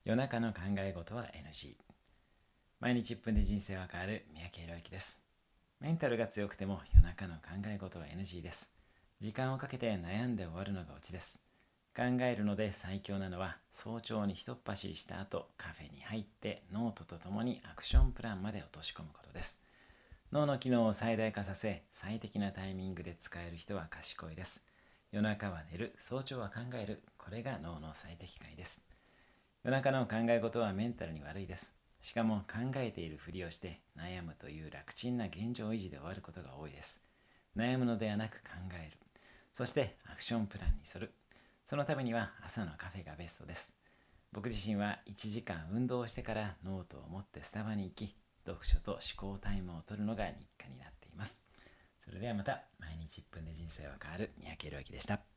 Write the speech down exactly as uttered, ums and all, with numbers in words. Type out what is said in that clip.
夜中の考え事は エヌジー。毎日いっぷんで人生は変わる三宅宏之です。メンタルが強くても夜中の考え事は エヌジー です。時間をかけて悩んで終わるのがオチです。考えるので最強なのは早朝に一っ走りした後カフェに入ってノートとともにアクションプランまで落とし込むことです。脳の機能を最大化させ最適なタイミングで使える人は賢いです。夜中は寝る、早朝は考える、これが脳の最適解です。夜中の考え事はメンタルに悪いです。しかも考えているふりをして悩むという楽ちんな現状維持で終わることが多いです。悩むのではなく考える。そしてアクションプランにする。そのためには朝のカフェがベストです。僕自身はいちじかん運動をしてからノートを持ってスタバに行き、読書と思考タイムを取るのが日課になっています。それではまた、毎日いっぷんで人生は変わる三宅宏之でした。